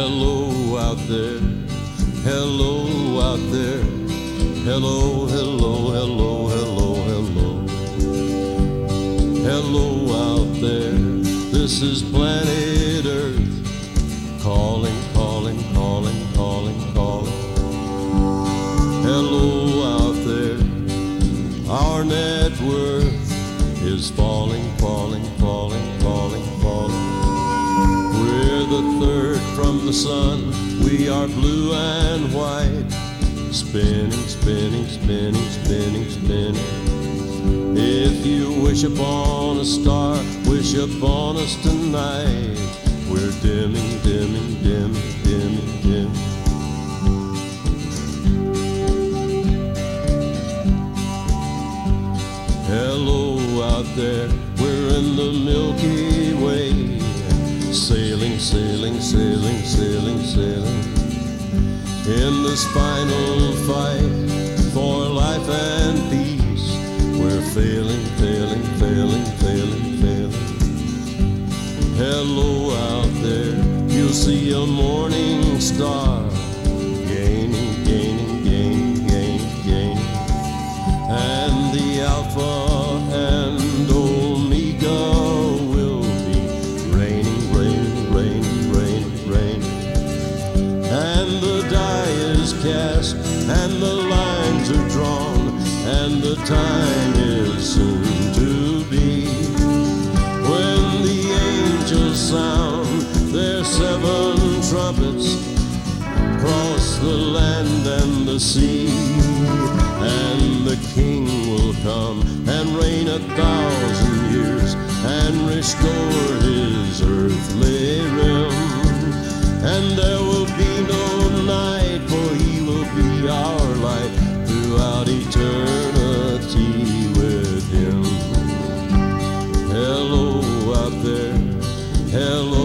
Hello out there, hello out there, hello, hello, hello, hello, hello. Hello out there, this is planet Earth, calling, calling, calling, calling, calling. Hello out there, our net worth is falling, falling, falling, falling, falling. We're the third from the sun, we are blue and white, spinning, spinning, spinning, spinning, spinning. If you wish upon a star, wish upon us tonight. We're dimming, dimming, dimming, dimming, dimming. Hello out there, we're in the Milky Way, sailing, sailing, sailing, sailing, sailing. In this final fight for life and peace, we're failing, failing, failing, failing, failing. Hello out there, you'll see a morning star, gaining, gaining, gaining, gaining, gaining. And the Alpha and Omega will be raining, raining, raining, raining, raining. And the die is cast, and the lines are drawn, and the time is soon to be, when the angels sound their 7 trumpets across the land and the sea, and the King will come and reign 1,000 years and restore his earthly realm. And there will be no night, for he will be our light throughout eternity with him. Hello out there, hello